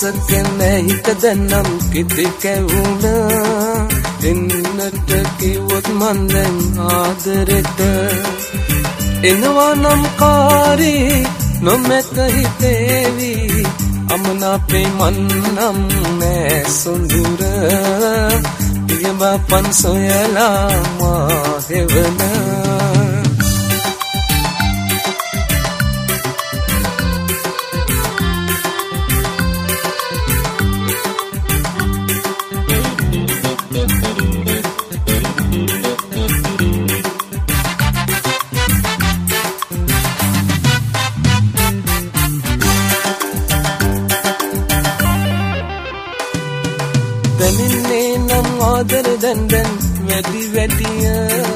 විරසකනේ හිත දැන්නම් කිති කැවුණා එන්නට කිව්වොත් මන් දැන් ආදරෙට එනවා නම් කාරී නොමැත හිතේවි අමනාපේ මන්නම් නෑ සොඳුර පියඹපන් සොයලා මා හෙවන දැනෙන්නේ නම් ආදර දැන් වැඩි වැඩිය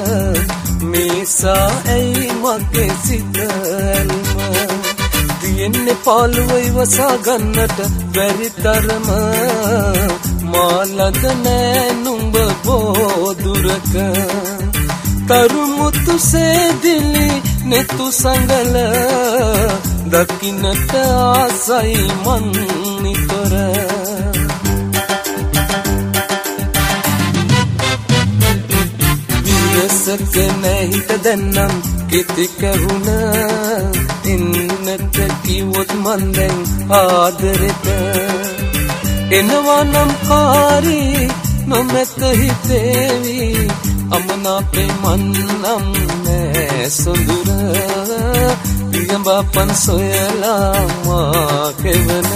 මේසා ඇයි මගේ සිත ඇල්ම තියෙන්නේ පාළුව ඉවසා ගන්නට බැරි තරම මාලද නෑ නුඹ බෝදුරක තරුමුතු සේදිලි නෙතු සංගල දකින්නට ආසයි මන් නිතර විරසකනේ හිත දැන්නම් කිති කැවුණා එන්නට කිව්වොත් මන් දැන් ආදරෙට එනවා නම් කාරී නොමැත හිතේවි අමනාපේ මන්නම් නෑ සොඳුර පියඹපන් සොයලා මා කෙවන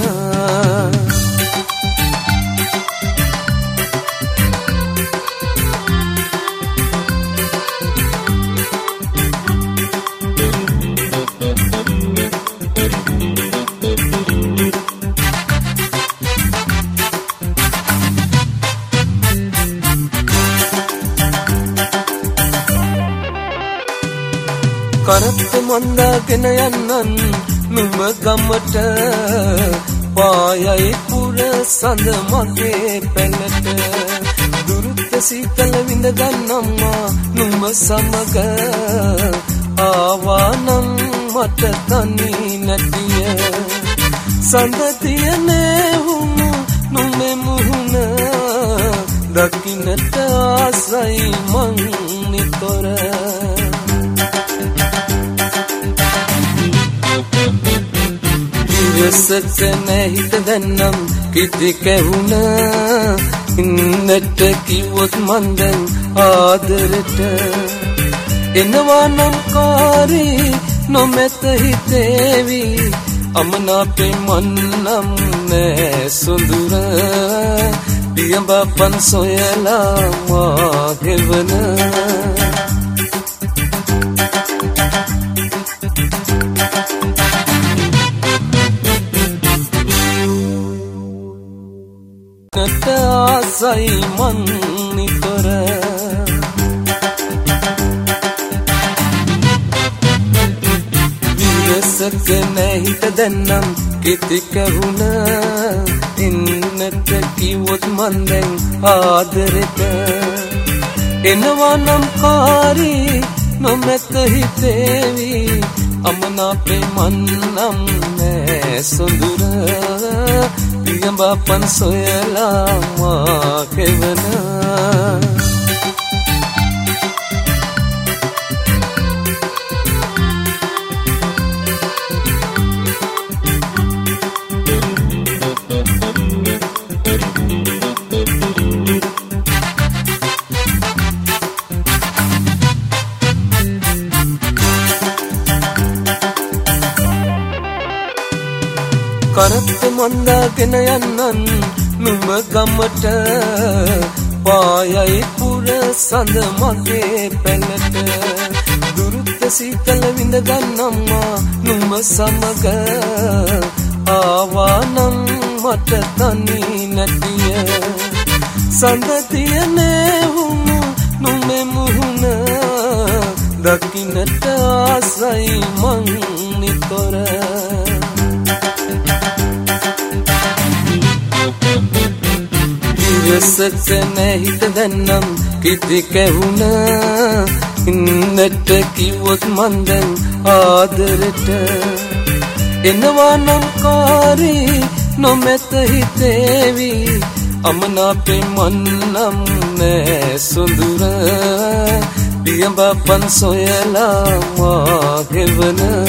කරත් මන්දාගෙන යන්නන් නුඹ ගමට පායයි පුර සඳ මගේ පැලට දුරුත් සීතල විඳ ගන්නම්මා නුඹ සමග ආවානම් මට තනි නැතිය සඳ තියනේ වුණු නුඹේ මුහුණ දකින්නට ආසයි මං නිතොර විරසකනේ හිත දැන්නම් කිති කැවුණා ඉන්නට කිව්වොත් මන් දැන් ආදරෙට එනවා නම් කාරී නොමැත හිතේවි අමනාපේ මන්නම් නෑ සොඳුර පියඹපන් සොයලා මා ගෙවන නට ආසයි මන් නිතර විරසකනේ හිත දැන්නම් කිති කැවුණා එන්නට කිව්වොත් මන් දැන් ආදරෙට එනවා නම් කාරී නොමැත හිතේවි අමනාපේ මන්නම් නෑ සොඳුර පියඹපන් සොයලා මා කෙවන කරත් මන්දාගෙන යන්නන් නුඹ ගමට පායයි පුර සඳ මගේ පැලට දුරුත් සීතල විඳ ගන්නම්මා නුඹ සමග ආවානම් මට තනි නැතිය සඳ තියනේ වුණු නුඹේ මුහුණ දකින්නට ආසයි මං නිතොර විරසකනේ හිත දැන්නම් කිති කැවුණා ඉන්නට කිව්වොත් මන් දැන් ආදරෙට එනවා නම් කාරී නොමෙත හිතේවි අමනාපේ මන්නම් නෑ සොඳුර පියඹපන් සොයලා මා ගෙවන